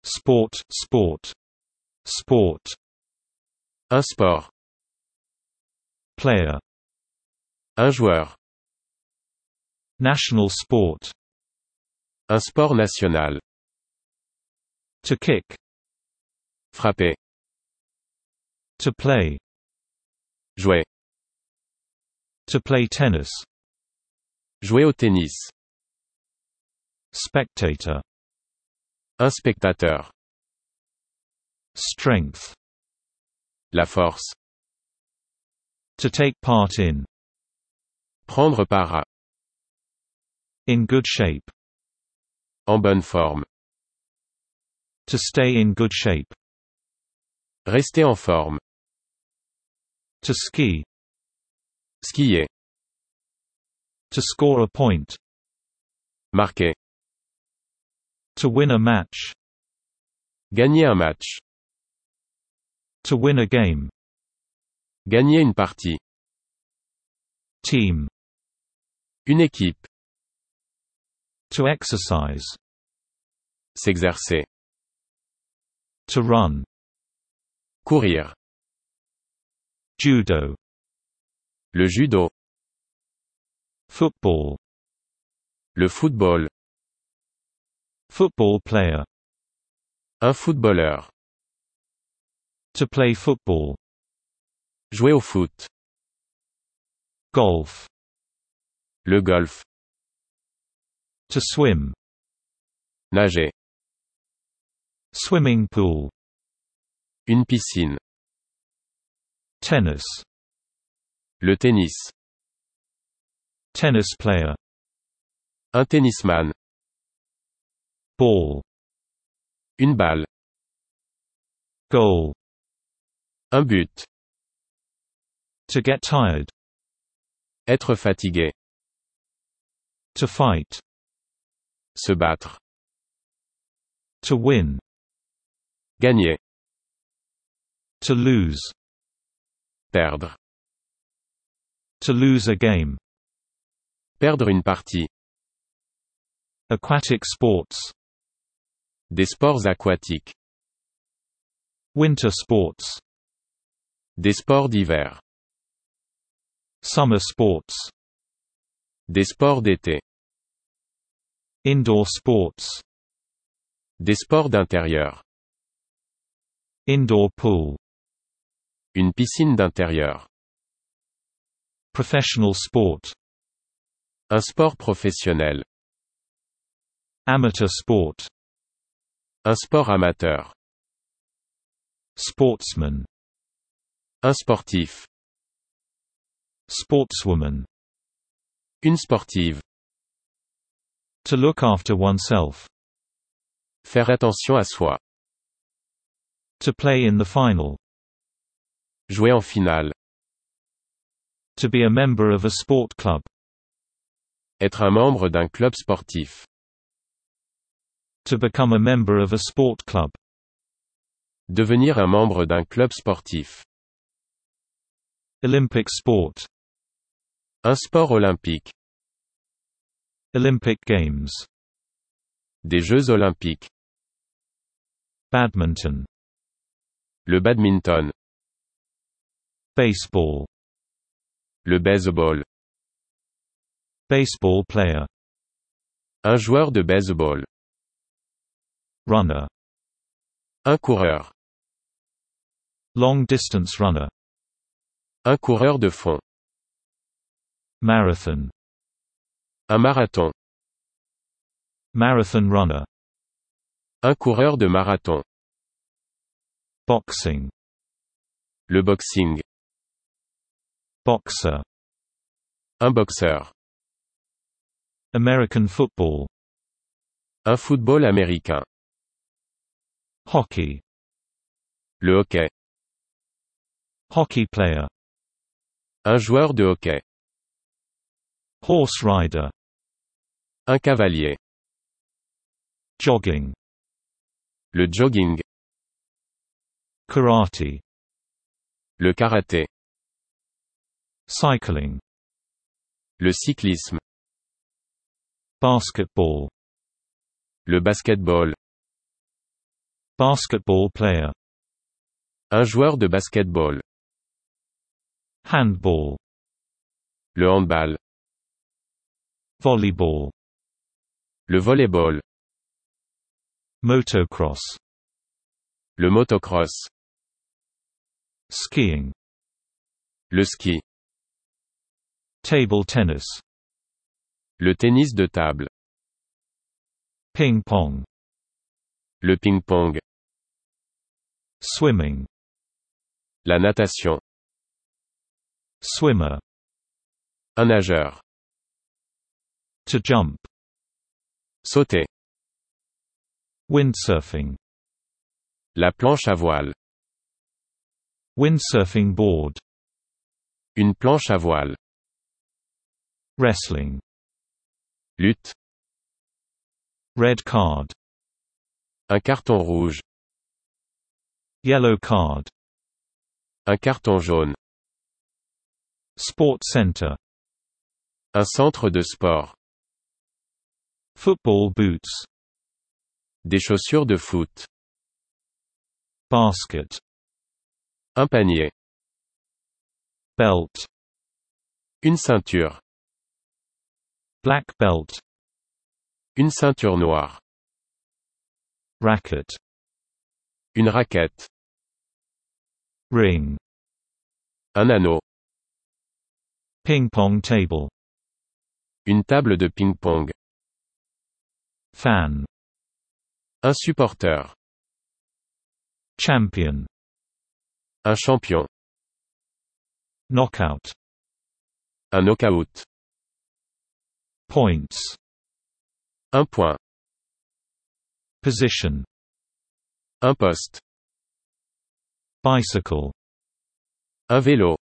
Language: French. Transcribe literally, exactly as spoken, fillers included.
Sport, sport. Sport. Un sport. Player. Un joueur. National sport. Un sport national. To kick. Frapper. To play. Jouer. To play tennis. Jouer au tennis. Spectator. Un spectateur. Strength. La force. To take part in. Prendre part à. In good shape. En bonne forme. To stay in good shape. Rester en forme. To ski. Skier. To score a point. Marquer. To win a match. Gagner un match. To win a game. Gagner une partie. Team. Une équipe. To exercise. S'exercer. To run. Courir. Judo. Le judo. Football. Le football. Football player. Un footballeur. To play football. Jouer au foot. Golf. Le golf. To swim. Nager. Swimming pool. Une piscine. Tennis. Le tennis. Tennis player. Un tennisman. Ball. Une balle. Goal. Un but. To get tired. Être fatigué. To fight. Se battre. To win. Gagner. To lose. Perdre. To lose a game. Perdre une partie. Aquatic sports. Des sports aquatiques. Winter sports. Des sports d'hiver. Summer sports. Des sports d'été. Indoor sports. Des sports d'intérieur. Indoor pool. Une piscine d'intérieur. Professional sport. Un sport professionnel. Amateur sport. Un sport amateur. Sportsman. Un sportif. Sportswoman. Une sportive. To look after oneself. Faire attention à soi. To play in the final. Jouer en finale. To be a member of a sport club. Être un membre d'un club sportif. To become a member of a sport club. Devenir un membre d'un club sportif. Olympic sport. Un sport olympique. Olympic Games. Des Jeux olympiques. Badminton. Le badminton. Baseball. Le baseball. Baseball player. Un joueur de baseball. Runner. Un coureur. Long distance runner. Un coureur de fond. Marathon. Un marathon. Marathon runner. Un coureur de marathon. Boxing. Le boxing. Boxer. Un boxeur. American football. Un football américain. Hockey. Le hockey. Hockey player. Un joueur de hockey. Horse rider. Un cavalier. Jogging. Le jogging. Karate. Le karaté. Cycling. Le cyclisme. Basketball. Le basketball. Basketball player. Un joueur de basketball. Handball. Le handball. Volleyball. Le volleyball. Motocross. Le motocross. Skiing. Le ski. Table tennis. Le tennis de table. Ping pong. Le ping-pong. Swimming. La natation. Swimmer. Un nageur. To jump. Sauter. Windsurfing. La planche à voile. Windsurfing board. Une planche à voile. Wrestling. Lutte. Red card. Un carton rouge. Yellow card. Un carton jaune. Sport center. Un centre de sport. Football boots. Des chaussures de foot. Basket. Un panier. Belt. Une ceinture. Black belt. Une ceinture noire. Racket. Une raquette. Ring. Un anneau. Ping pong table. Une table de ping-pong. Fan. Un supporter. Champion. Un champion. Knockout. Un knockout. Points. Un point. Position. Un poste. Bicycle. Un vélo.